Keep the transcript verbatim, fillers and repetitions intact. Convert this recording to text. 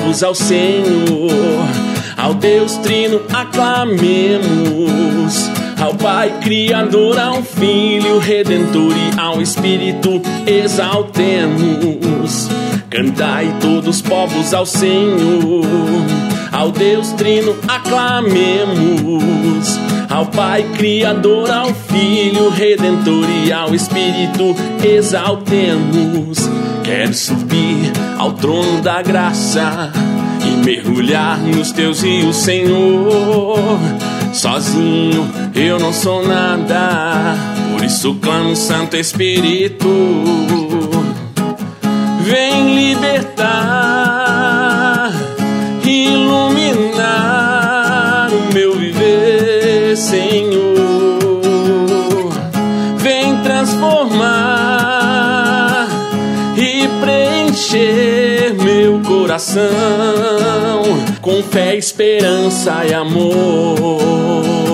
povos ao Senhor, ao Deus Trino aclamemos, ao Pai Criador, ao Filho Redentor e ao Espírito exaltemos. Cantai todos povos ao Senhor, ao Deus Trino aclamemos, ao Pai Criador, ao Filho Redentor e ao Espírito exaltemos. Quero subir ao trono da graça e mergulhar nos teus rios, Senhor. Sozinho eu não sou nada, por isso clamo, Santo Espírito. Vem libertar, iluminar o meu viver, Senhor. Vem transformar e preencher meu coração com fé, esperança e amor.